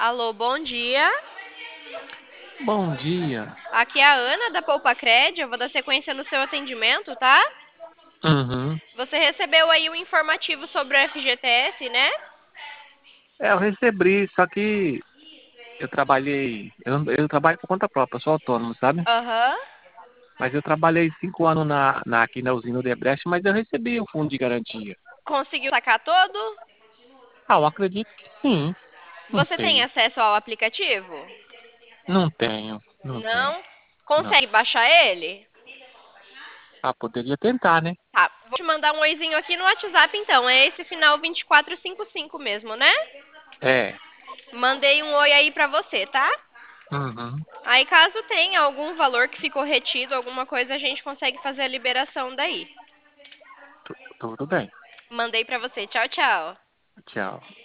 Alô, bom dia. Bom dia. Aqui é a Ana da Poupa Cred. Eu vou dar sequência no seu atendimento, tá? Uhum. Você recebeu aí um informativo sobre o FGTS, né? Eu recebi, só que eu trabalho por conta própria, eu sou autônomo, sabe? Aham. Mas eu trabalhei 5 anos aqui na usina Odebrecht, mas eu recebi o fundo de garantia. Conseguiu sacar todo? Ah, eu acredito que sim, não Você tem sei. acesso ao aplicativo? Não tenho, Não? não. Consegue baixar ele? Ah, poderia tentar, né? Tá, vou te mandar um oizinho aqui no WhatsApp então. É esse final 2455 mesmo, né? É. Mandei um oi aí pra você, tá? Uhum. Aí caso tenha algum valor que ficou retido, alguma coisa, a gente consegue fazer a liberação daí. Tudo bem. Mandei pra você. Tchau, tchau. Tchau.